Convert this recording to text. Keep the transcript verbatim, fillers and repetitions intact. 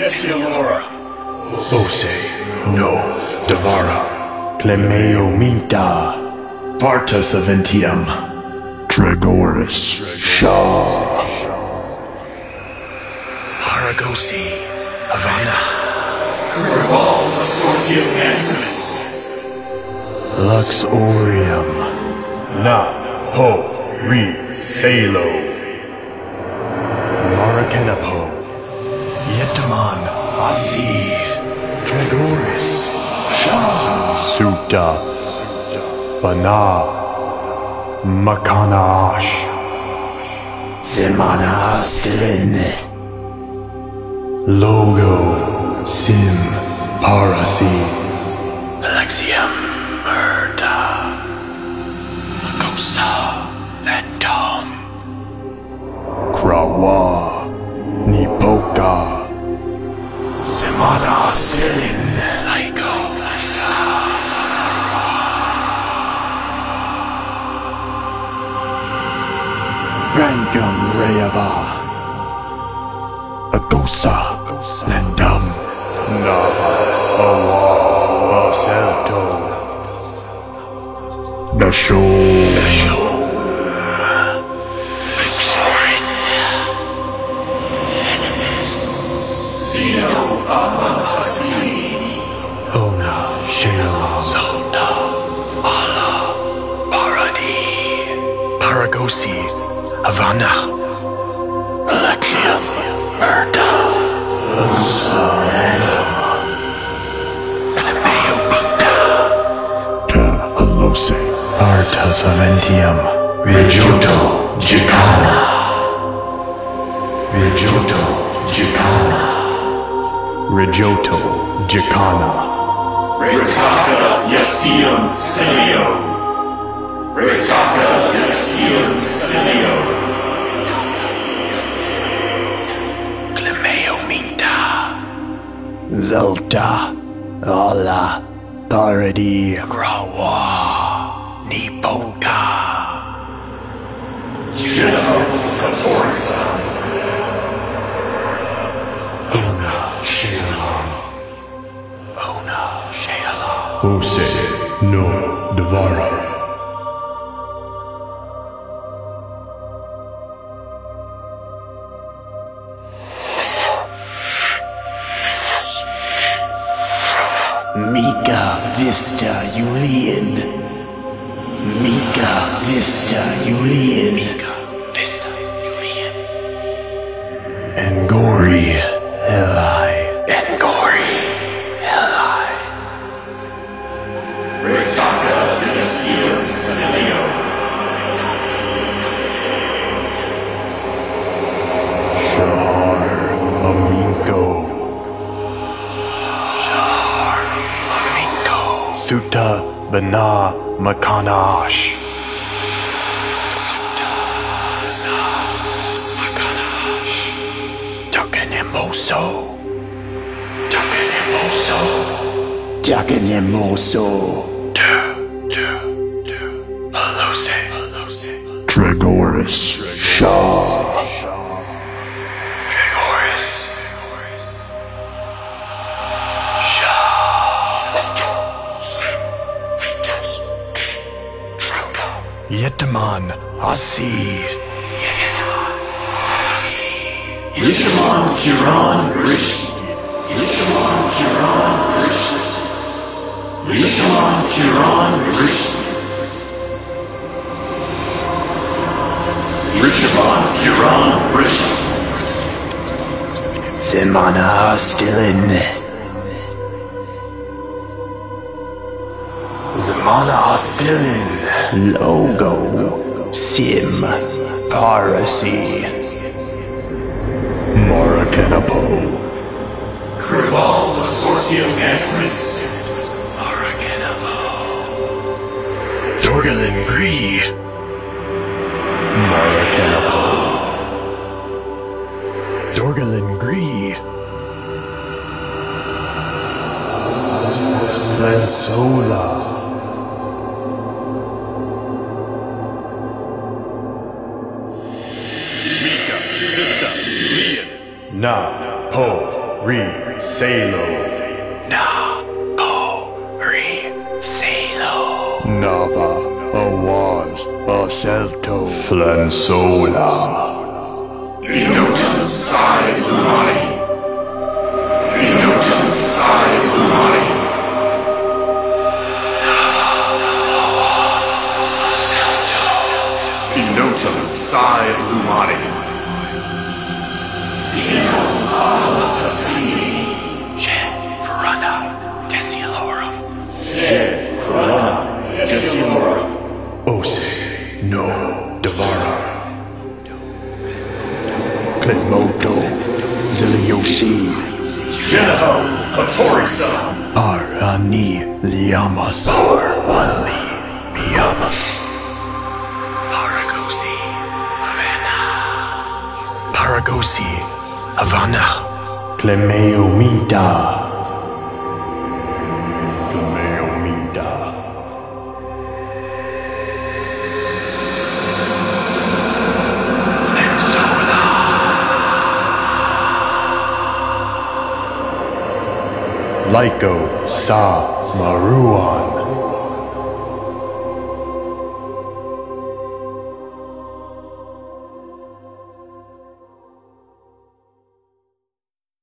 Vestilora. Ose, no, Devara. Clemeo Minta. Partus Aventium. Tregoris. Shaw. Paragosi. Havana. Rival Sortium Maximus. Lux Orium. Na. Ho. Re. Salo. Marakenapo. Yetaman. Asi. Tregoris. Shah. Sutta. Bana. Makanash. Zemana Stilin. Logo. Sim. Parasi. Alexium. Murta. Kosa. Ventom. Krawa. Nipoka. Zemana Stilin. Laiko. Rangam Rayava. Agosa. Lendam. Nava. Awaz. Aselto. Dasho. Dasho. Vixorin. Venomous. Zeno. Amatasi. Ona. Sheila. Zona. Allah. Paradi. Paragosi. Havana. Alexium. Murta. Lusa. Clemeo Minta. Ta. Halose. Artas Aventium. Rigiotto. Gicana. Rigiotto. Gicana. Rigiotto. Gicana. Ritaka. Yesium. Celio. Ritaka. Yesium. Celio. Clemeo Minta. Zolta. Alla. Paradi. Grawa. Nipoka. Juno. Katorsa. Ona. Shealam. Ona. Shealam. Ose. No. Devara. Mika Vista Julian. Mika Vista Julian. Mika Vista Julian. Angori Eli. Angori Eli. Ritaka Yesium Celio. Shahar Aminko. Sutta Bana Makanash. Sutta Bana Makanash. Takenemoso. Takenemoso. Takenemoso. Du, du, du. Halose. Halose. Tregoris. Shaw. Yetaman Asi. Yetaman Kiran Rish. Yetaman Kiran Rish. Yetaman Kiran Rish. Rishaman Kiran Rish. Zemana Stilin. Zemana Stilin. Logo. Sim. Parasi. Marakenapo. Krival Sortium Maximus. Marakenapo. Dorgalin Gree. Marakenapo. Dorgalin Gree. Slensola. Na, Po, Ri Salo. Na Po Ri Salo. Nava Awaz Aselto. Flansola. Inotum Sai Lumani. Inotum Sai Lumani. Inotum Sai Lumani. Zeno Alatasini. She Verana Desilorum. She Verana Desilorum. Ose no Devara. Klemoto Ziliosi. Shinaho Atorisa. Arani Liamas. Arani Liamas. Paragosi Havana. Paragosi Havana. Clemeomida. Clemeomida. Flensola. Lyco Sa Maruan.